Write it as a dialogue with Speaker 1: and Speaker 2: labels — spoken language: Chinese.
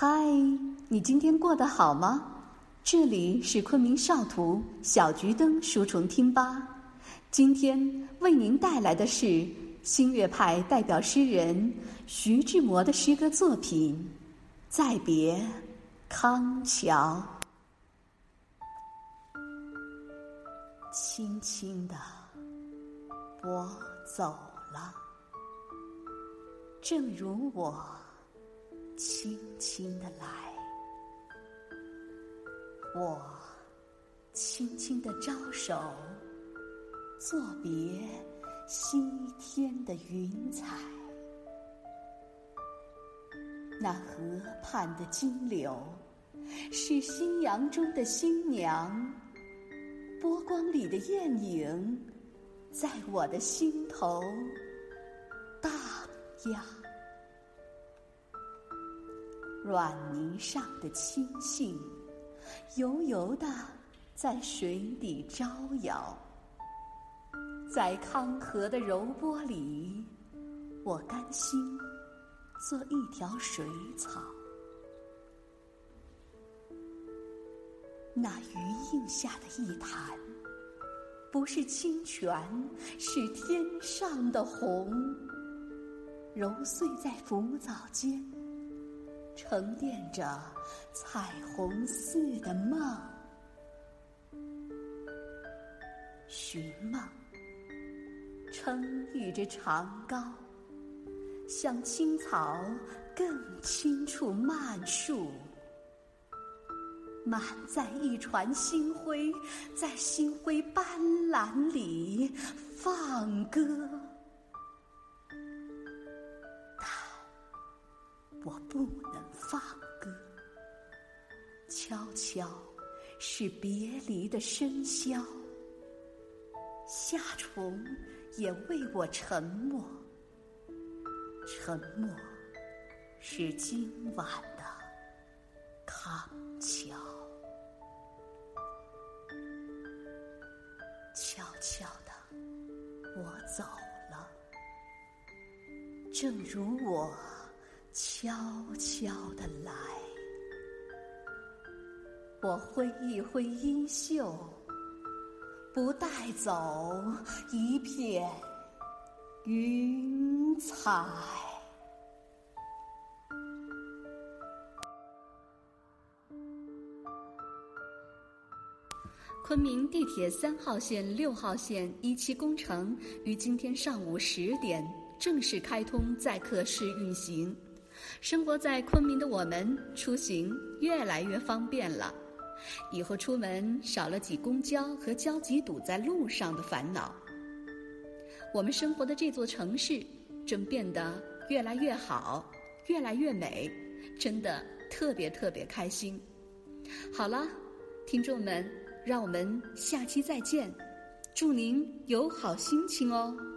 Speaker 1: 嗨，你今天过得好吗？这里是昆明少图小桔灯书虫听吧。今天为您带来的是新月派代表诗人徐志摩的诗歌作品《再别康桥》。轻轻地，我走了，正如我轻轻地来。我轻轻地招手，作别西天的云彩。那河畔的金柳，是夕阳中的新娘，波光里的艳影，在我的心头荡漾。软泥上的青荇，悠悠地在水底招摇。在康河的柔波里，我甘心做一条水草。那余荫下的一潭，不是清泉，是天上的虹，揉碎在浮藻间，沉淀着彩虹似的梦。寻梦撑郁着长高，向青草更青处漫树，满载一船星辉，在星辉斑斓里放歌。但我不能放歌，悄悄是别离的笙箫，夏虫也为我沉默，沉默是今晚的康桥。悄悄地，我走了，正如我悄悄地来。我挥一挥衣袖，不带走一片云彩。昆明地铁3号线、6号线一期工程于今天上午10点正式开通载客试运行。生活在昆明的我们，出行越来越方便了。以后出门少了挤公交和焦急堵在路上的烦恼。我们生活的这座城市正变得越来越好，越来越美，真的特别开心。好了，听众们，让我们下期再见，祝您有好心情哦。